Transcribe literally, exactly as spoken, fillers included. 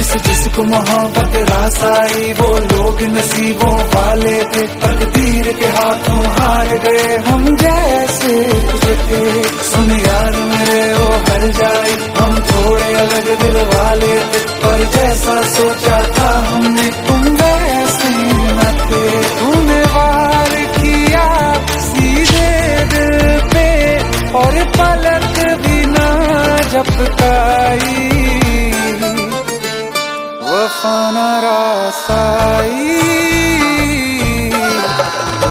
जिस जिसको मोहब्बत रास आई वो लोग नसीबों वाले थे, तकदीर के हाथों हार गए हम जैसे थे। सुन यार मेरे ओ हर जाए, हम थोड़े अलग दिल वाले थे, पर जैसा सोचा था हमने तुम वैसे न थे। तूने वार किया सीधे दिल पे और पलक भी ना झपकाई, वफा न